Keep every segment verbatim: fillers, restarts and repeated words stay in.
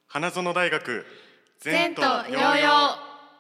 花園大学前途洋々。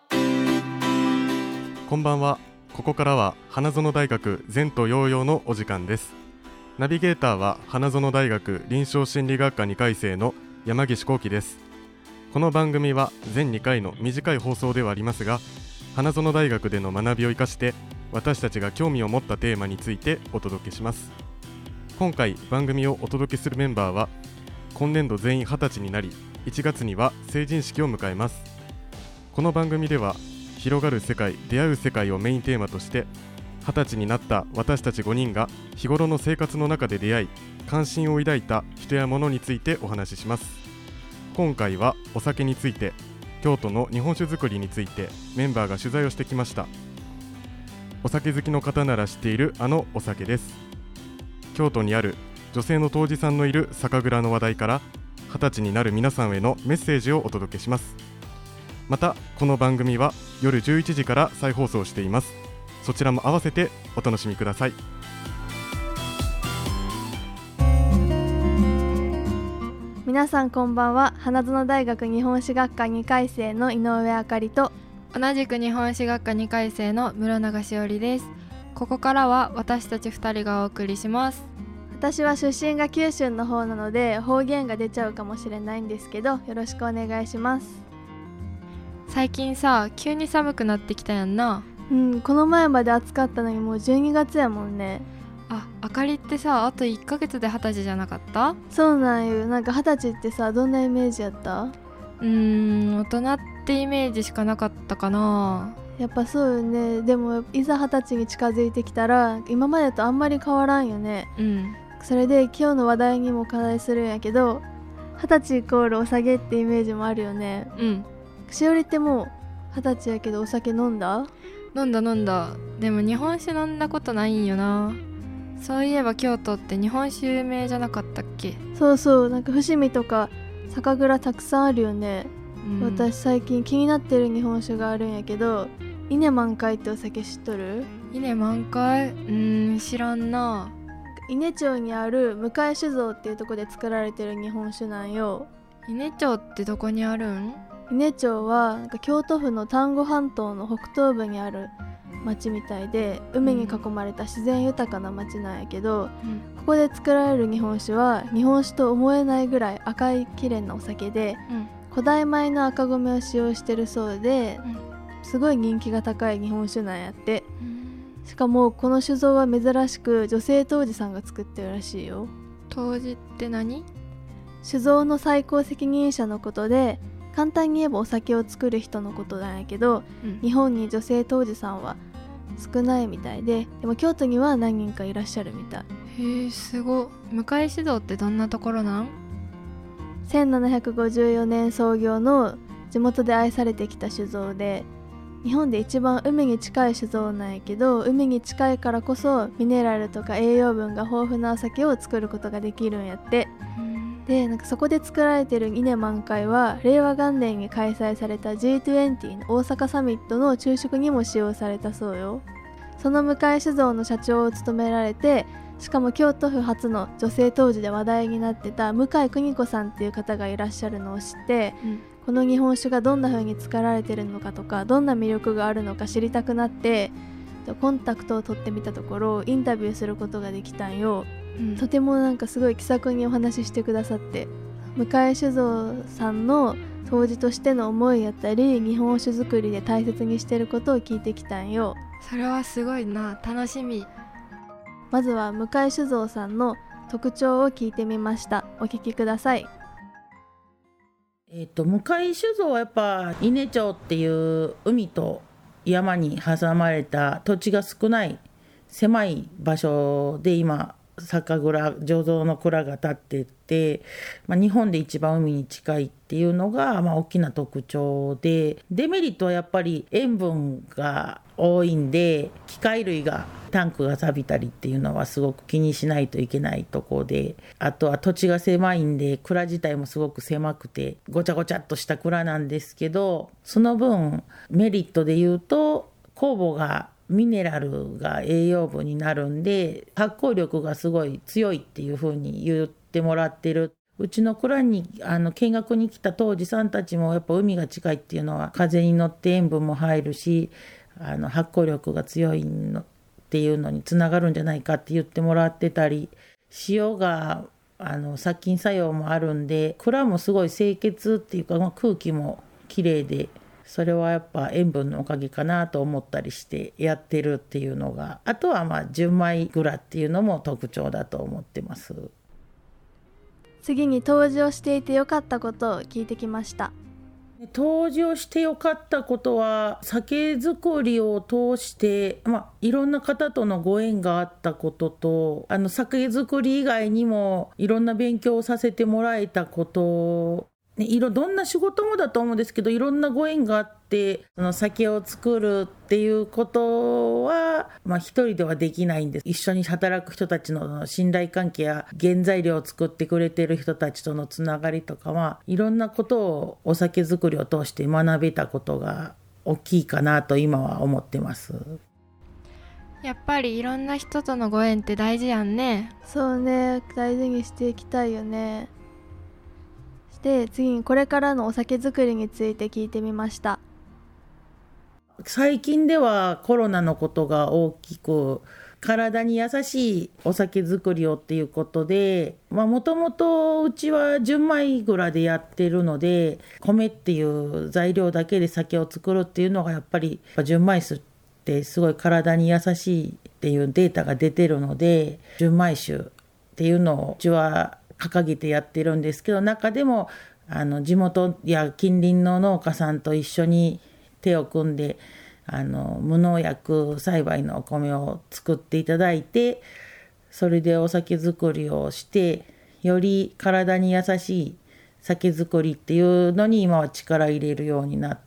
こんばんは。ここからは花園大学前途洋々のお時間です。ナビゲーターは花園大学臨床心理学科にかい生の山岸幸輝です。この番組は全にかいの短い放送ではありますが、花園大学での学びを生かして私たちが興味を持ったテーマについてお届けします。今回番組をお届けするメンバーは今年度全員はたちになり、いちがつには成人式を迎えます。この番組では広がる世界、出会う世界をメインテーマとして、はたちになった私たちごにんが日頃の生活の中で出会い関心を抱いた人や物についてお話しします。今回はお酒について、京都の日本酒造りについてメンバーが取材をしてきました。お酒好きの方なら知っているあのお酒です。京都にある女性の杜氏さんのいる酒蔵の話題から、はたちになる皆さんへのメッセージをお届けします。またこの番組は夜じゅういちじから再放送しています。そちらも合わせてお楽しみください。 皆さんこんばんは。花園大学日本史学科にかい生の井上あかりと、 同じく日本史学科にかい生の室永しおりです。ここからは私たちふたりがお送りします。 私は出身が九州の方なので方言が出ちゃうかもしれないんですけど、よろしくお願いします。 最近さ、急に寒くなってきたやんな。 うん、この前まで暑かったのにもうじゅうにがつやもんね。 あ、あかりってさ、あといっかげつではたちじゃなかった？ そうなんよ。なんかはたちってさ、どんなイメージやった？ うーん、大人ってイメージしかなかったかな。 やっぱそうよね。でもいざはたちに近づいてきたら今までとあんまり変わらんよね。 うん。 それで今日の話題にも課題するんやけど、はたちイコールお酒ってイメージもあるよね。 うん。 しおりってもうはたちやけどお酒飲んだ？ 飲んだ飲んだ。でも日本酒飲んだことないんよな。そういえば京都って日本酒有名じゃなかったっけ？ そうそう、なんか伏見とか酒蔵たくさんあるよね。うん、私最近気になってる日本酒があるんやけど、稲満開ってお酒知っとる？ 稲満開？うーん、知らんな。 伊根町にある向井酒造っていうとこで作られてる日本酒なんよ。 伊根町ってどこにあるん？ 伊根町はなんか京都府の丹後半島の北東部にある町みたいで、海に囲まれた自然豊かな町なんやけど、うん、ここで作られる日本酒は日本酒と思えないぐらい赤い綺麗なお酒で、うん、古代米の赤米を使用してるそうで、うん、すごい人気が高い日本酒なんやって。しかもこの酒造は珍しく女性杜氏さんが作ってるらしいよ。 杜氏って何？ 酒造の最高責任者のことで、簡単に言えばお酒を作る人のことなんやけど、うん、日本に女性杜氏さんは少ないみたいで、でも京都には何人かいらっしゃるみたい。 へえ、すご。向井酒造ってどんなところなん？ せんななひゃくごじゅうよねん創業の地元で愛されてきた酒造で、日本で一番海に近い酒造なんやけど、海に近いからこそミネラルとか栄養分が豊富なお酒を作ることができるんやって。で、なんかそこで作られてる稲満開は令和元年に開催された ジートゥエンティー の大阪サミットの昼食にも使用されたそうよ。その向井酒造の社長を務められて、しかも京都府初の女性杜氏で話題になってた向井邦子さんっていう方がいらっしゃるのを知って、うん、この日本酒がどんな風に作られてるのかとか、どんな魅力があるのか知りたくなって、コンタクトを取ってみたところインタビューすることができたんよ。うん、とてもなんかすごい気さくにお話ししてくださって、向井酒造さんの杜氏としての思いやったり、日本酒作りで大切にしてることを聞いてきたんよ。 それはすごいな、楽しみ。 まずは向井酒造さんの特徴を聞いてみました。お聞きください。 えーと、向井酒造はやっぱ伊根町っていう海と山に挟まれた土地が少ない狭い場所で今酒蔵醸造の蔵が建ってて、まあ、日本で一番海に近いっていうのが、まあ、大きな特徴で、デメリットはやっぱり塩分が多いんで、機械類がタンクが錆びたりっていうのはすごく気にしないといけないところで、あとは土地が狭いんで蔵自体もすごく狭くてごちゃごちゃっとした蔵なんですけど、その分メリットで言うと酵母がミネラルが栄養分になるんで発酵力がすごい強いっていう風に言ってもらってる。 うちの蔵にあの見学に来た当時さんたちもやっぱ海が近いっていうのは風に乗って塩分も入るし、あの発酵力が強いのっていうのにつながるんじゃないかって言ってもらってたり、塩があの殺菌作用もあるんで、蔵もすごい清潔っていうか、まあ、空気もきれいで、それはやっぱ塩分のおかげかなと思ったりしてやってるっていうのが、あとはまあ純米蔵っていうのも特徴だと思ってます。 次に杜氏をしていてよかったことを聞いてきました。 杜氏をしてよかったことは、酒造りを通して、まあ、いろんな方とのご縁があったことと、あの酒造り以外にもいろんな勉強をさせてもらえたこと、ね、いろどんな仕事もだと思うんですけど、いろんなご縁があって、その酒を作るっていうことは、まあ、一人ではできないんです。一緒に働く人たちの信頼関係や原材料を作ってくれてる人たちとのつながりとかは、いろんなことをお酒作りを通して学べたことが大きいかなと今は思ってます。 やっぱりいろんな人とのご縁って大事やんね。 そうね、大事にしていきたいよね。で、次にこれからのお酒作りについて聞いてみました。 最近ではコロナのことが大きく、体に優しいお酒作りをっていうことで、もともとうちは純米蔵でやってるので、米っていう材料だけで酒を作るっていうのがやっぱり純米酒ってすごい体に優しいっていうデータが出てるので、純米酒っていうのをうちは掲げてやってるんですけど、中でもあの地元や近隣の農家さんと一緒に手を組んで、あの無農薬栽培のお米を作っていただいて、それでお酒作りをして、より体に優しい酒造りっていうのに今は力入れるようになって、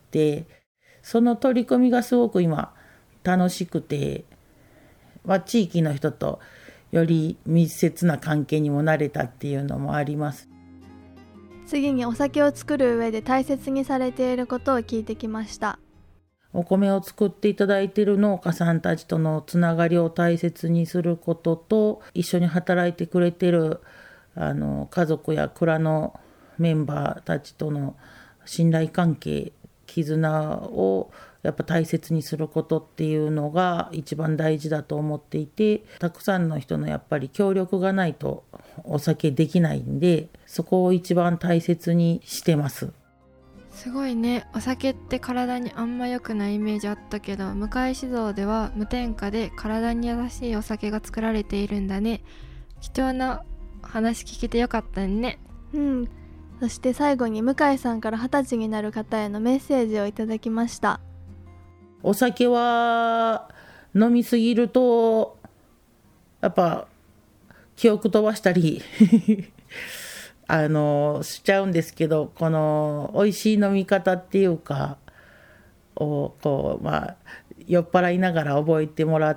その取り組みがすごく今楽しくて、まあ、地域の人とより密接な関係にもなれたっていうのもあります。 次にお酒を作る上で大切にされていることを聞いてきました。 お米を作っていただいている農家さんたちとのつながりを大切にすることと、一緒に働いてくれているあの家族や蔵のメンバーたちとの信頼関係、絆をやっぱ大切にすることっていうのが一番大事だと思っていて、たくさんの人のやっぱり協力がないとお酒できないんで、そこを一番大切にしてます。 すごいね。お酒って体にあんま良くないイメージあったけど、向井酒造では無添加で体に優しいお酒が作られているんだね。貴重な話聞けてよかったね。 うん。そして最後に向井さんから二十歳になる方へのメッセージをいただきました。 お酒は飲みすぎるとやっぱ記憶飛ばしたりあのしちゃうんですけど、この美味しい飲み方っていうかをこう、まあ、酔っ払いながら覚えてもらって、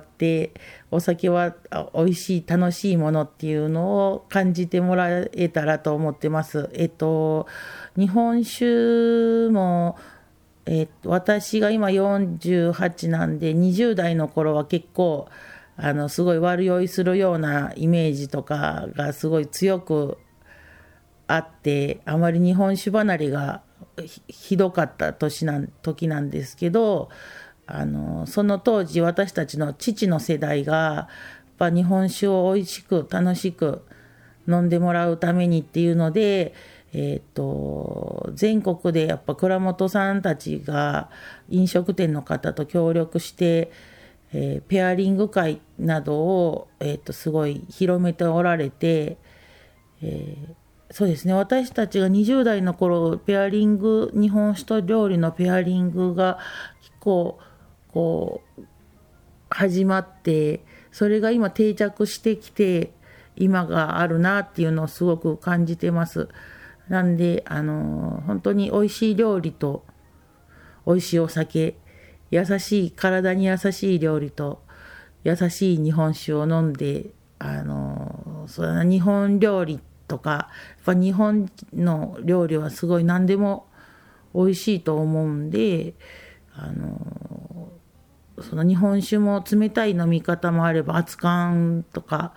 お酒は美味しい楽しいものっていうのを感じてもらえたらと思ってます。えっと日本酒もえっと、私が今よんじゅうはちなんで、にじゅう代の頃は結構あのすごい悪酔いするようなイメージとかがすごい強くあって、あまり日本酒離れが ひ, ひどかった年なん時なんですけど、あのその当時私たちの父の世代がやっぱ日本酒を美味しく楽しく飲んでもらうためにっていうので、えー、と全国でやっぱ蔵元さんたちが飲食店の方と協力して、えー、ペアリング会などを、えー、とすごい広めておられて、えー、そうですね、私たちがにじゅう代の頃ペアリング、日本酒と料理のペアリングが結構こう始まって、それが今定着してきて今があるなっていうのをすごく感じてます。なんで、あのー、本当に美味しい料理と美味しいお酒、優しい体に優しい料理と優しい日本酒を飲んで、あのー、それは日本料理とかやっぱ日本の料理はすごい何でも美味しいと思うんで、あのー、その日本酒も冷たい飲み方もあれば熱燗とか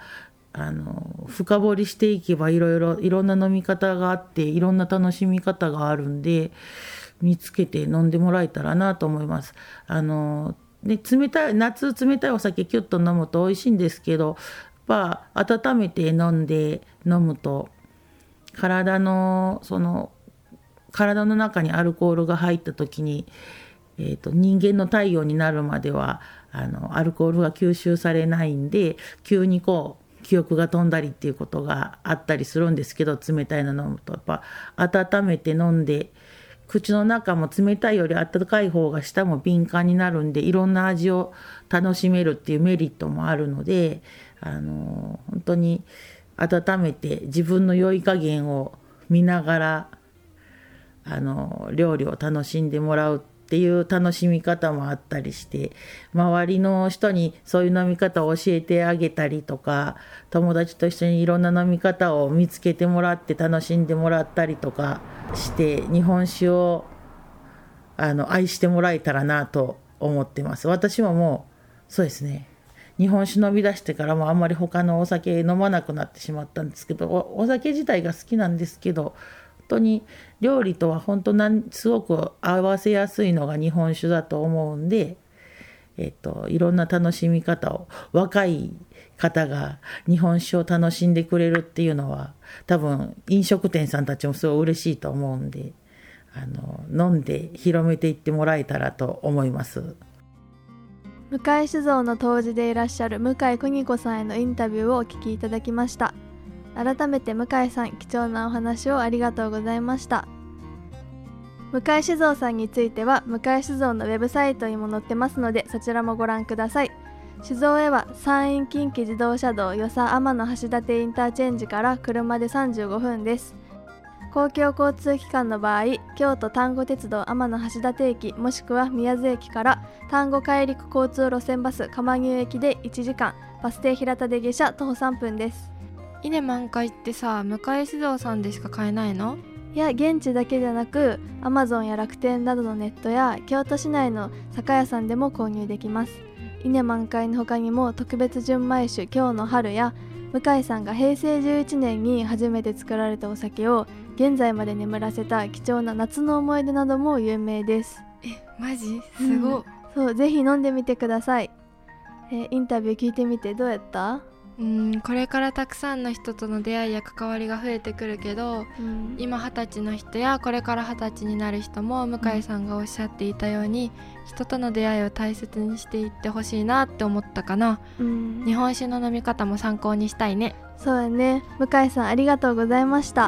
あの深掘りしていけばいろいろいろんな飲み方があっていろんな楽しみ方があるんで、見つけて飲んでもらえたらなと思います。あので冷たい夏冷たいお酒キュッと飲むと美味しいんですけど、やっぱ温めて飲んで飲むと体のその体の中にアルコールが入った時に、えーと、人間の体温になるまではあのアルコールが吸収されないんで、急にこう記憶が飛んだりっていうことがあったりするんですけど、冷たいの飲むとやっぱ温めて飲んで、口の中も冷たいより温かい方が舌も敏感になるんで、いろんな味を楽しめるっていうメリットもあるので、あの本当に温めて自分の酔い加減を見ながらあの料理を楽しんでもらうっていう楽しみ方もあったりして、周りの人にそういう飲み方を教えてあげたりとか、友達と一緒にいろんな飲み方を見つけてもらって楽しんでもらったりとかして、日本酒をあの愛してもらえたらなと思ってます。私ももうそうですね、日本酒飲み出してからもあんまり他のお酒飲まなくなってしまったんですけど、 お, お酒自体が好きなんですけど、本当に料理とは本当なんすごく合わせやすいのが日本酒だと思うんで、えっと、いろんな楽しみ方を、若い方が日本酒を楽しんでくれるっていうのは多分飲食店さんたちもすごい嬉しいと思うんで、あの飲んで広めていってもらえたらと思います。 向井酒造の杜氏でいらっしゃる向井邦子さんへのインタビューをお聞きいただきました。改めて向井さん、貴重なお話をありがとうございました。向井酒造さんについては向井酒造のウェブサイトにも載ってますので、そちらもご覧ください。酒造へは山陰近畿自動車道与謝天野橋立インターチェンジから車でさんじゅうごふんです。公共交通機関の場合、京都丹後鉄道天野橋立駅もしくは宮津駅から丹後海陸交通路線バス釜牛駅でいちじかん、バス停平田で下車徒歩さんぷんです。 稲満開ってさ、向井酒造さんでしか買えないの？ いや、現地だけじゃなく Amazon や楽天などのネットや京都市内の酒屋さんでも購入できます。稲満開の他にも特別純米酒今日の春や、向井さんがへいせいじゅういちねんに初めて作られたお酒を現在まで眠らせた貴重な夏の思い出なども有名です。 え、マジ？すご、うん、 そう、ぜひ飲んでみてください。えインタビュー聞いてみてどうやった？ うん、これからたくさんの人との出会いや関わりが増えてくるけど、うん、今二十歳の人やこれから二十歳になる人も向井さんがおっしゃっていたように、うん、人との出会いを大切にしていってほしいなって思ったかな、うん、日本酒の飲み方も参考にしたいね。 そうやね。向井さん、ありがとうございました。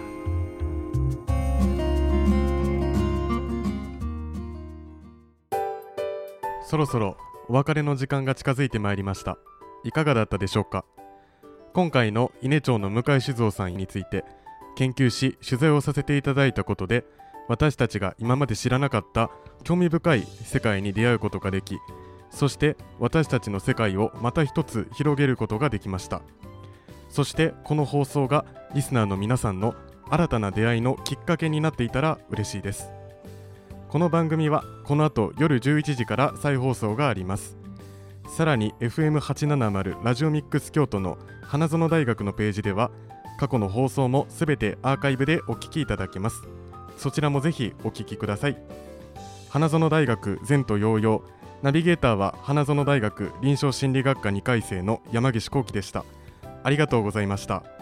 そろそろお別れの時間が近づいてまいりました。いかがだったでしょうか。今回の伊根町の向井酒造さんについて研究し取材をさせていただいたことで、私たちが今まで知らなかった興味深い世界に出会うことができ、そして私たちの世界をまた一つ広げることができました。そしてこの放送がリスナーの皆さんの新たな出会いのきっかけになっていたら嬉しいです。この番組はこの後夜じゅういちじから再放送があります。さらに エフエムはちななまる ラジオミックス京都の花園大学のページでは過去の放送もすべてアーカイブでお聞きいただけます。そちらもぜひお聞きください。花園大学前途洋々、ナビゲーターは花園大学臨床心理学科にかい生の山岸幸喜でした。ありがとうございました。